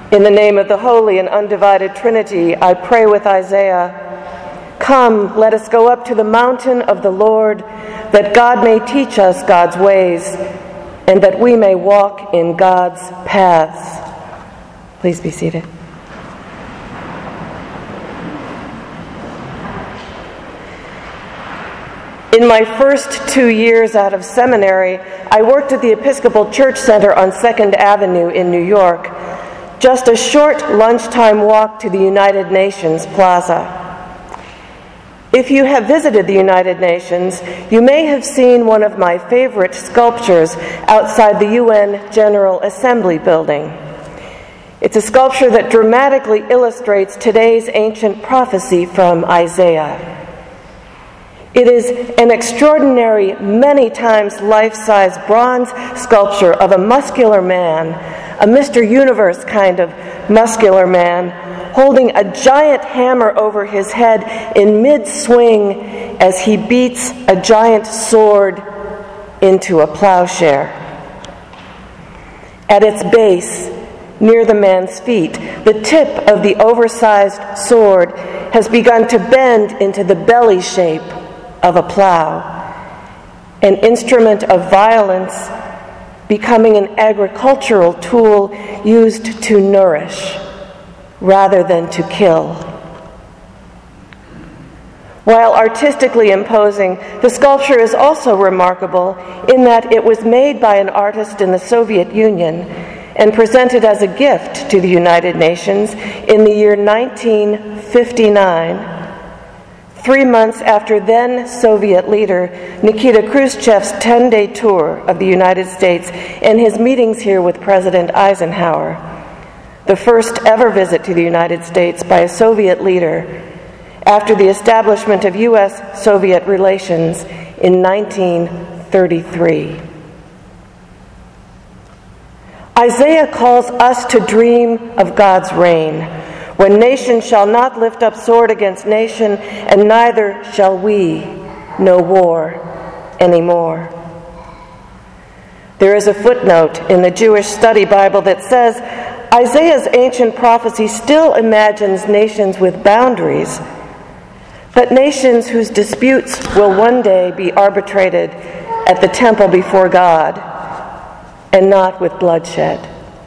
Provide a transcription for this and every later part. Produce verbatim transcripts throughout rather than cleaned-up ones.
In the name of the Holy and Undivided Trinity, I pray with Isaiah, "Come, let us go up to the mountain of the Lord, that God may teach us God's ways, and that we may walk in God's paths." Please be seated. In my first two years out of seminary, I worked at the Episcopal Church Center on Second Avenue in New York, just a short lunchtime walk to the United Nations Plaza. If you have visited the United Nations, you may have seen one of my favorite sculptures outside the U N General Assembly building. It's a sculpture that dramatically illustrates today's ancient prophecy from Isaiah. It is an extraordinary, many times life-size bronze sculpture of a muscular man, a Mister Universe kind of muscular man, holding a giant hammer over his head in mid-swing as he beats a giant sword into a plowshare. At its base, near the man's feet, the tip of the oversized sword has begun to bend into the belly shape of a plow, an instrument of violence becoming an agricultural tool used to nourish rather than to kill. While artistically imposing, the sculpture is also remarkable in that it was made by an artist in the Soviet Union and presented as a gift to the United Nations in the year nineteen fifty-nine, three months after then Soviet leader Nikita Khrushchev's ten-day tour of the United States and his meetings here with President Eisenhower, the first ever visit to the United States by a Soviet leader after the establishment of U S Soviet relations in nineteen thirty-three. Isaiah calls us to dream of God's reign, when nation shall not lift up sword against nation, and neither shall we know war anymore. There is a footnote in the Jewish Study Bible that says Isaiah's ancient prophecy still imagines nations with boundaries, but nations whose disputes will one day be arbitrated at the temple before God, and not with bloodshed.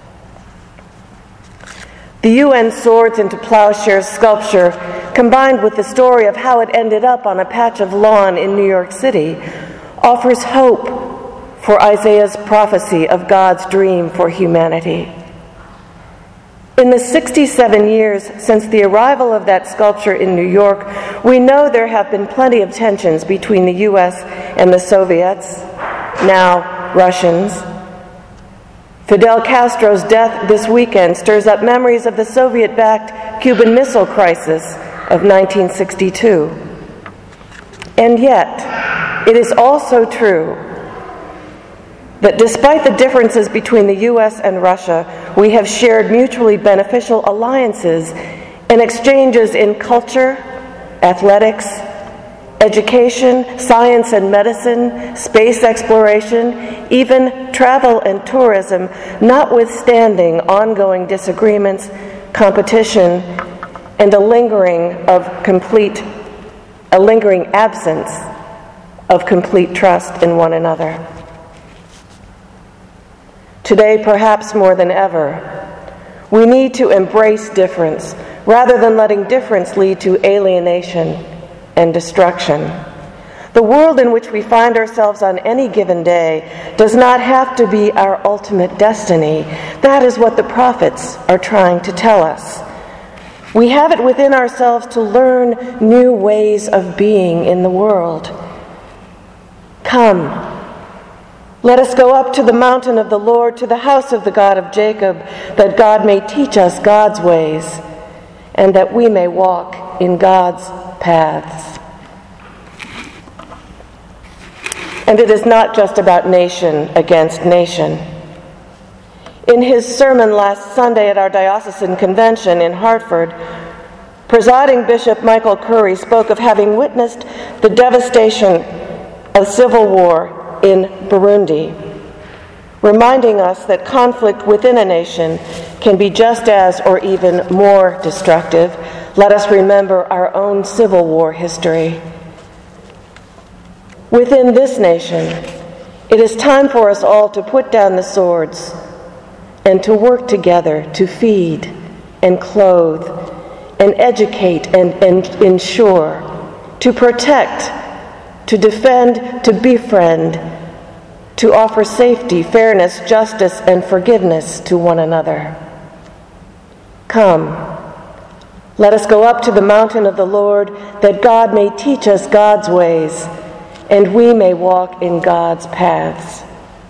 The U N Swords into Plowshares sculpture, combined with the story of how it ended up on a patch of lawn in New York City, offers hope for Isaiah's prophecy of God's dream for humanity. In the sixty-seven years since the arrival of that sculpture in New York, we know there have been plenty of tensions between the U S and the Soviets, now Russians. Fidel Castro's death this weekend stirs up memories of the Soviet-backed Cuban Missile Crisis of nineteen sixty-two. And yet, it is also true that despite the differences between the U S and Russia, we have shared mutually beneficial alliances and exchanges in culture, athletics, education, science and medicine, space exploration, even travel and tourism, notwithstanding ongoing disagreements, competition, and a lingering of complete, a lingering absence of complete trust in one another. Today, perhaps more than ever, we need to embrace difference rather than letting difference lead to alienation and destruction. The world in which we find ourselves on any given day does not have to be our ultimate destiny. That is what the prophets are trying to tell us. We have it within ourselves to learn new ways of being in the world. Come, let us go up to the mountain of the Lord, to the house of the God of Jacob, that God may teach us God's ways, and that we may walk in God's paths. And it is not just about nation against nation. In his sermon last Sunday at our diocesan convention in Hartford, presiding Bishop Michael Curry spoke of having witnessed the devastation of civil war in Burundi, reminding us that conflict within a nation can be just as or even more destructive. Let us remember our own Civil War history. Within this nation, it is time for us all to put down the swords and to work together to feed and clothe and educate and, and ensure, to protect, to defend, to befriend, to offer safety, fairness, justice, and forgiveness to one another. Come, let us go up to the mountain of the Lord, that God may teach us God's ways, and we may walk in God's paths.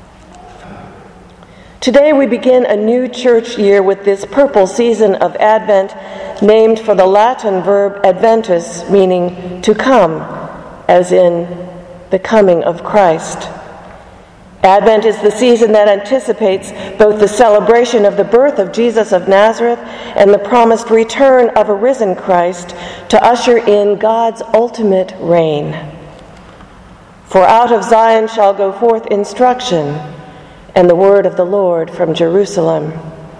Today we begin a new church year with this purple season of Advent, named for the Latin verb adventus, meaning to come, as in the coming of Christ. Advent is the season that anticipates both the celebration of the birth of Jesus of Nazareth and the promised return of a risen Christ to usher in God's ultimate reign. For out of Zion shall go forth instruction, and the word of the Lord from Jerusalem.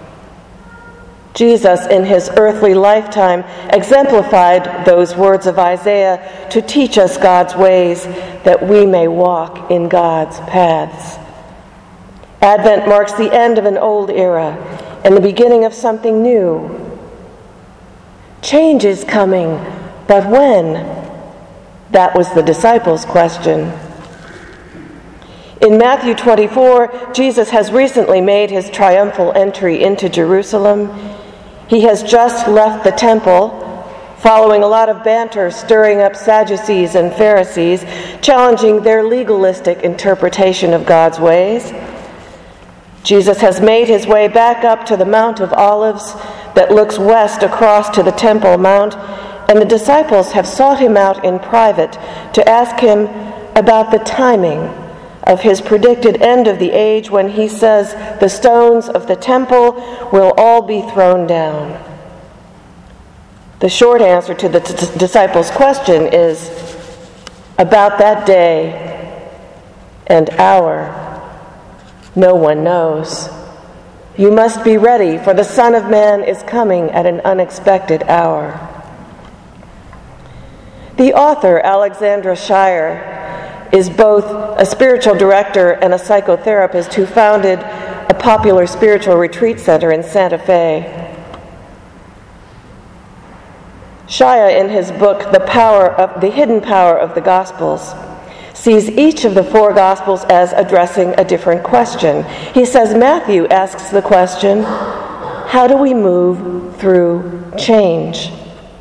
Jesus, in his earthly lifetime, exemplified those words of Isaiah to teach us God's ways, that we may walk in God's paths. Advent marks the end of an old era and the beginning of something new. Change is coming, but when? That was the disciples' question. In Matthew twenty-four, Jesus has recently made his triumphal entry into Jerusalem. He has just left the temple, following a lot of banter stirring up Sadducees and Pharisees, challenging their legalistic interpretation of God's ways. Jesus has made his way back up to the Mount of Olives that looks west across to the Temple Mount, and the disciples have sought him out in private to ask him about the timing of his predicted end of the age, when he says the stones of the temple will all be thrown down. The short answer to the t- disciples' question is, about that day and hour, no one knows. You must be ready, for the Son of Man is coming at an unexpected hour. The author, Alexandra Shire, is both a spiritual director and a psychotherapist who founded a popular spiritual retreat center in Santa Fe. Shaya, in his book, The Power of the Hidden Power of the Gospels, sees each of the four Gospels as addressing a different question. He says Matthew asks the question, how do we move through change?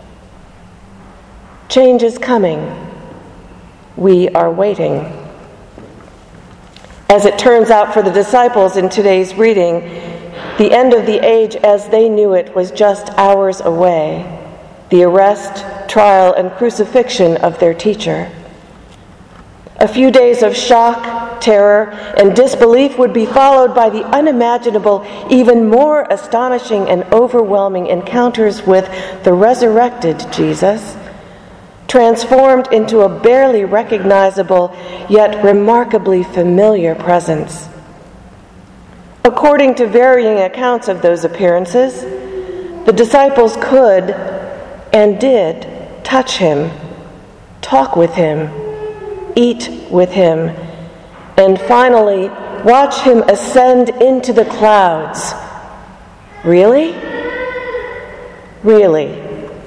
Change is coming. We are waiting. As it turns out for the disciples in today's reading, the end of the age as they knew it was just hours away, the arrest, trial, and crucifixion of their teacher. A few days of shock, terror, and disbelief would be followed by the unimaginable, even more astonishing and overwhelming encounters with the resurrected Jesus, transformed into a barely recognizable yet remarkably familiar presence. According to varying accounts of those appearances, the disciples could and did touch him, talk with him, eat with him, and finally watch him ascend into the clouds. Really? Really?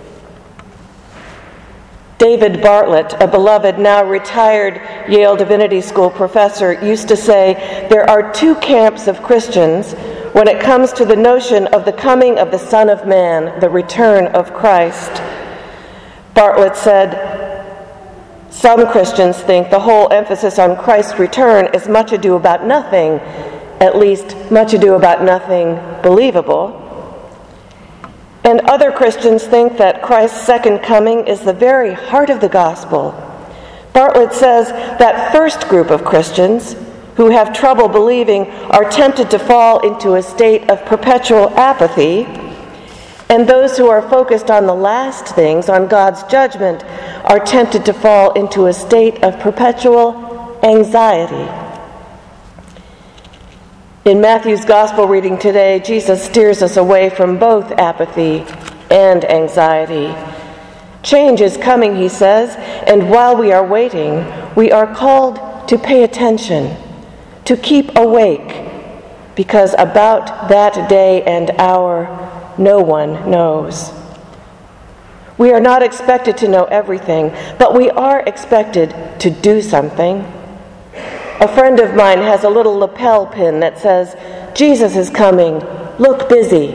David Bartlett, a beloved, now retired Yale Divinity School professor, used to say, there are two camps of Christians when it comes to the notion of the coming of the Son of Man, the return of Christ. Bartlett said, some Christians think the whole emphasis on Christ's return is much ado about nothing, at least much ado about nothing believable. And other Christians think that Christ's second coming is the very heart of the gospel. Bartlett says that first group of Christians who have trouble believing are tempted to fall into a state of perpetual apathy, and those who are focused on the last things, on God's judgment, are tempted to fall into a state of perpetual anxiety. In Matthew's gospel reading today, Jesus steers us away from both apathy and anxiety. Change is coming, he says, and while we are waiting, we are called to pay attention, to keep awake, because about that day and hour, no one knows. We are not expected to know everything, but we are expected to do something. A friend of mine has a little lapel pin that says, "Jesus is coming, look busy."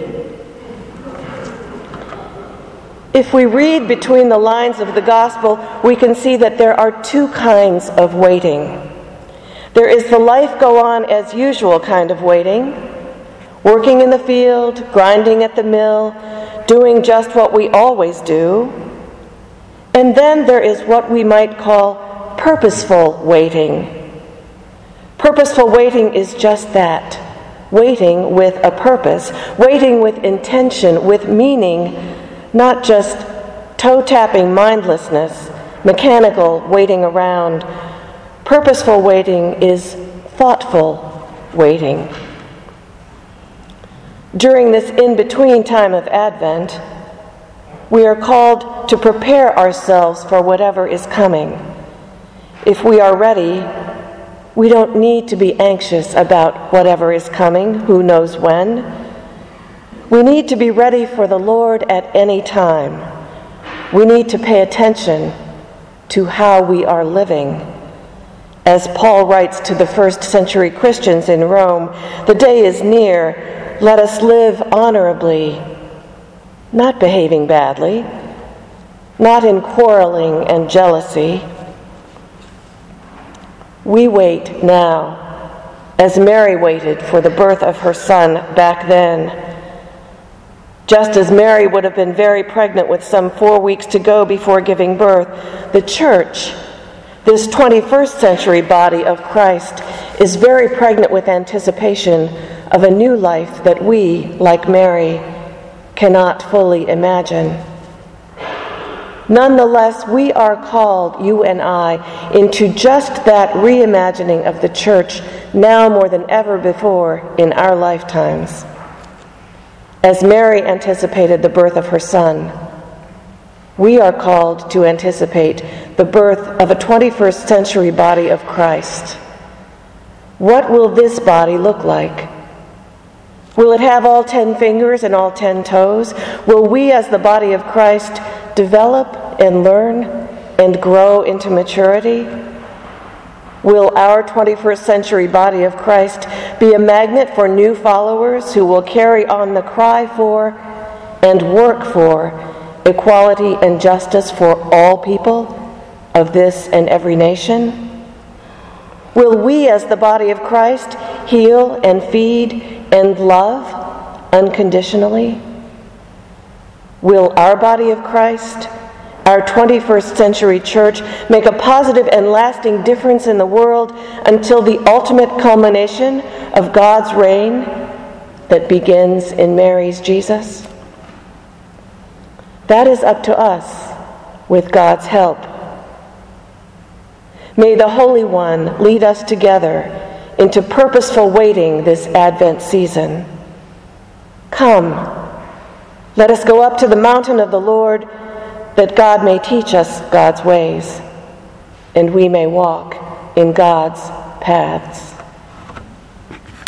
If we read between the lines of the gospel, we can see that there are two kinds of waiting. There is the life go on as usual kind of waiting, working in the field, grinding at the mill, doing just what we always do. And then there is what we might call purposeful waiting. Purposeful waiting is just that, waiting with a purpose, waiting with intention, with meaning, not just toe-tapping mindlessness, mechanical waiting around. Purposeful waiting is thoughtful waiting. During this in-between time of Advent, we are called to prepare ourselves for whatever is coming. If we are ready, we don't need to be anxious about whatever is coming, who knows when. We need to be ready for the Lord at any time. We need to pay attention to how we are living. As Paul writes to the first century Christians in Rome, "The day is near. Let us live honorably, not behaving badly, not in quarreling and jealousy." We wait now, as Mary waited for the birth of her son back then. Just as Mary would have been very pregnant with some four weeks to go before giving birth, the church, this twenty-first century body of Christ, is very pregnant with anticipation of a new life that we, like Mary, cannot fully imagine. Nonetheless, we are called, you and I, into just that reimagining of the church now more than ever before in our lifetimes. As Mary anticipated the birth of her son, we are called to anticipate the birth of a twenty-first century body of Christ. What will this body look like? Will it have all ten fingers and all ten toes? Will we as the body of Christ develop and learn and grow into maturity? Will our twenty-first century body of Christ be a magnet for new followers who will carry on the cry for and work for equality and justice for all people of this and every nation? Will we as the body of Christ heal and feed and love unconditionally? Will our body of Christ, our twenty-first century church, make a positive and lasting difference in the world until the ultimate culmination of God's reign that begins in Mary's Jesus? That is up to us with God's help. May the Holy One lead us together into purposeful waiting this Advent season. Come, let us go up to the mountain of the Lord, that God may teach us God's ways, and we may walk in God's paths.